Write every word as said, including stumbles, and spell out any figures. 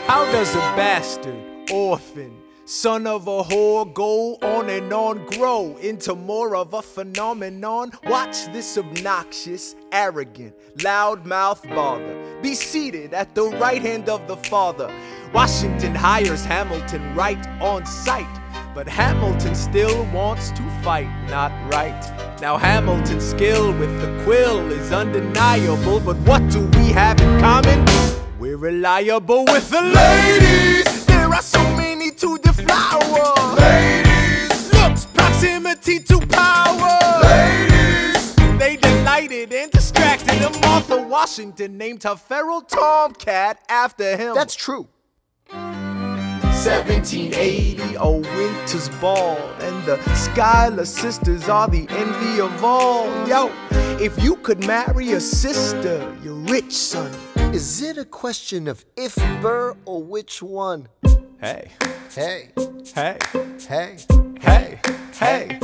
How does a bastard, orphan, son of a whore go on and on, grow into more of a phenomenon? Watch this obnoxious, arrogant, loudmouth bother be seated at the right hand of the Father. Washington hires Hamilton right on sight, but Hamilton still wants to fight, not right. Now Hamilton's skill with the quill is undeniable, but what do we have in common? We're reliable with the ladies. There are so many to deflower. Ladies. Looks, proximity to power. Ladies. They delighted and distracted, and Martha Washington named her feral tomcat after him. That's true. seventeen eighty, a winter's ball, and the Schuyler sisters are the envy of all. Yo, if you could marry a sister, you're rich, son. Is it a question of if Burr or which one? Hey, Hey, hey, hey, hey, hey.